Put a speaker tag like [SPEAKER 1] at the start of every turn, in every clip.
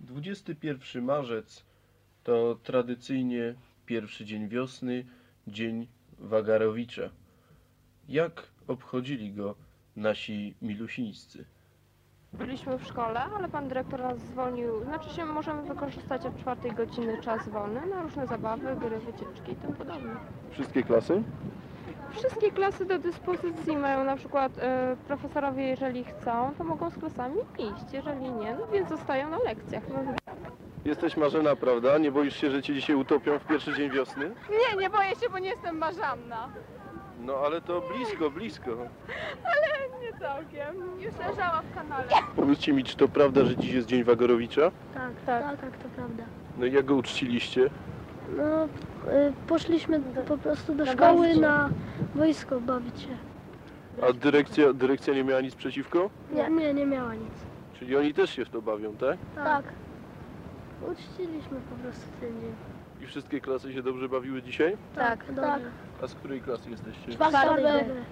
[SPEAKER 1] 21 marzec to tradycyjnie pierwszy dzień wiosny, dzień Wagarowicza. Jak obchodzili go nasi milusińscy?
[SPEAKER 2] Byliśmy w szkole, ale pan dyrektor nas zwolnił. Znaczy się, możemy wykorzystać od 4 godziny czas wolny na różne zabawy, gry, wycieczki i tym podobne.
[SPEAKER 1] Wszystkie klasy?
[SPEAKER 2] Wszystkie klasy do dyspozycji mają, na przykład profesorowie, jeżeli chcą, to mogą z klasami iść, jeżeli nie, no więc zostają na lekcjach. No.
[SPEAKER 1] Jesteś Marzena, prawda? Nie boisz się, że cię dzisiaj utopią w pierwszy dzień wiosny?
[SPEAKER 3] Nie boję się, bo nie jestem marzanna.
[SPEAKER 1] No ale to blisko, blisko.
[SPEAKER 3] Ale nie całkiem. Już leżała w kanale.
[SPEAKER 1] Powiedzcie mi, czy to prawda, że dziś jest dzień Wagarowicza?
[SPEAKER 4] Tak, to prawda.
[SPEAKER 1] No i jak go uczciliście?
[SPEAKER 4] No, poszliśmy po prostu do szkoły na wojsko bawić się.
[SPEAKER 1] A dyrekcja nie miała nic przeciwko?
[SPEAKER 4] Nie miała nic.
[SPEAKER 1] Czyli oni też się w to bawią, tak?
[SPEAKER 4] Tak. Uczciliśmy po prostu ten dzień.
[SPEAKER 1] I wszystkie klasy się dobrze bawiły dzisiaj?
[SPEAKER 4] Tak.
[SPEAKER 1] A z której klasy jesteście?
[SPEAKER 4] Czwarty.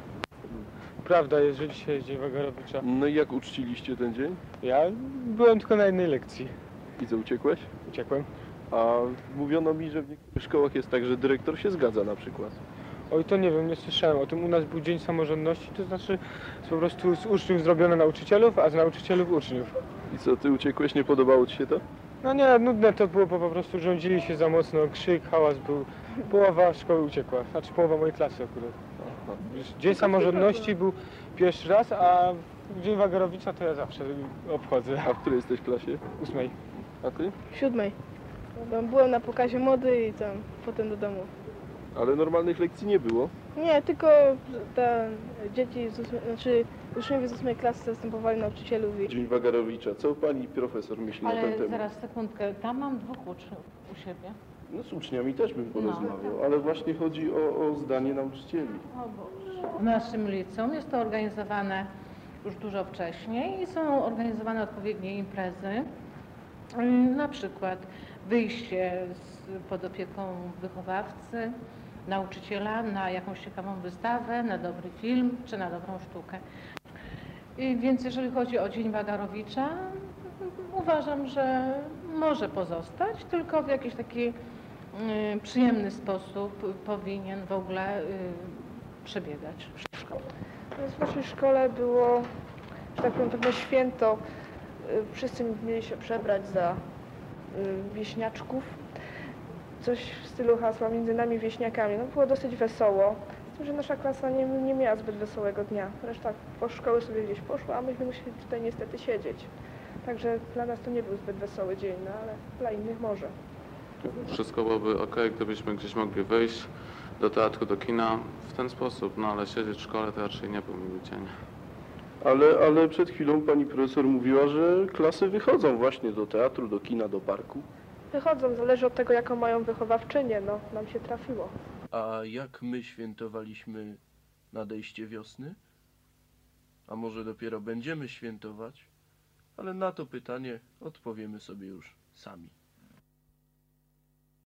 [SPEAKER 5] Prawda jest, że dzisiaj jest dzień Wagarowicza.
[SPEAKER 1] No i jak uczciliście ten dzień?
[SPEAKER 5] Ja byłem tylko na jednej lekcji.
[SPEAKER 1] I co, uciekłeś?
[SPEAKER 5] Uciekłem.
[SPEAKER 1] A mówiono mi, że w niektórych szkołach jest tak, że dyrektor się zgadza na przykład.
[SPEAKER 5] Oj, to nie wiem, nie słyszałem o tym. U nas był dzień samorządności, to znaczy po prostu z uczniów zrobiono nauczycielów, a z nauczycielów uczniów.
[SPEAKER 1] I co, ty uciekłeś? Nie podobało ci się to?
[SPEAKER 5] No nie, nudne to było, bo po prostu rządzili się za mocno, krzyk, hałas był. Połowa szkoły uciekła, znaczy połowa mojej klasy akurat. Dzień samorządności był pierwszy raz, a dzień Wagarowicza to ja zawsze obchodzę.
[SPEAKER 1] A w której jesteś klasie?
[SPEAKER 5] 8.
[SPEAKER 1] A ty?
[SPEAKER 3] 7. Byłem na pokazie mody i tam potem do domu.
[SPEAKER 1] Ale normalnych lekcji nie było.
[SPEAKER 3] Nie, tylko te dzieci, uczniowie z 8 klasy zastępowali nauczycielów i...
[SPEAKER 1] Dzień Wagarowicza. Co pani profesor myśli na ten
[SPEAKER 6] Ale
[SPEAKER 1] temat?
[SPEAKER 6] zaraz, sekundkę, tam mam 2 uczniów u siebie.
[SPEAKER 1] No z uczniami też bym porozmawiał, ale właśnie chodzi o zdanie nauczycieli.
[SPEAKER 6] O Boże. W naszym liceum jest to organizowane już dużo wcześniej i są organizowane odpowiednie imprezy. Na przykład wyjście pod opieką wychowawcy, nauczyciela na jakąś ciekawą wystawę, na dobry film czy na dobrą sztukę. Więc jeżeli chodzi o Dzień Wagarowicza, uważam, że może pozostać, tylko w jakiś taki przyjemny sposób powinien w ogóle przebiegać w szkole.
[SPEAKER 3] W naszej szkole było, że tak powiem, pewne święto. Wszyscy mieli się przebrać za wieśniaczków. Coś w stylu hasła między nami wieśniakami. No było dosyć wesoło. Z tym, że nasza klasa nie miała zbyt wesołego dnia. Reszta po szkoły sobie gdzieś poszła, a myśmy musieli tutaj niestety siedzieć. Także dla nas to nie był zbyt wesoły dzień, no ale dla innych może.
[SPEAKER 7] Wszystko byłoby ok, gdybyśmy gdzieś mogli wyjść do teatru, do kina w ten sposób, no ale siedzieć w szkole to raczej nie był miły dzień.
[SPEAKER 1] Ale przed chwilą pani profesor mówiła, że klasy wychodzą właśnie do teatru, do kina, do parku.
[SPEAKER 3] Wychodzą, zależy od tego, jaką mają wychowawczynię, no nam się trafiło.
[SPEAKER 1] A jak my świętowaliśmy nadejście wiosny? A może dopiero będziemy świętować? Ale na to pytanie odpowiemy sobie już sami.